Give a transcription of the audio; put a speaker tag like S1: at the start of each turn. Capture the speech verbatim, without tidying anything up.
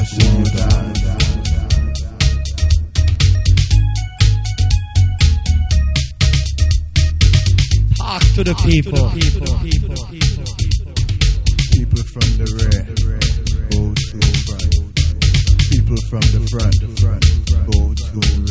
S1: see you die.
S2: Talk to the people.
S1: People from the rear, go to the front. People from the front, go to the rear.